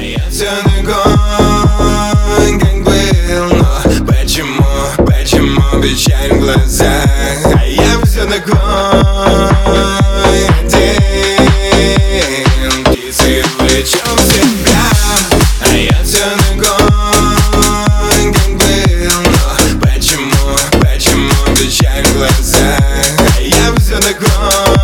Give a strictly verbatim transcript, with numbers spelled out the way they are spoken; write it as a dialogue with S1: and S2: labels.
S1: я все такой, как был. Но почему, почему печаль в глазах? А я все такой один, птицей увлечен в себя. А я все такой, как был. Но почему, почему печаль в глазах? А я все такой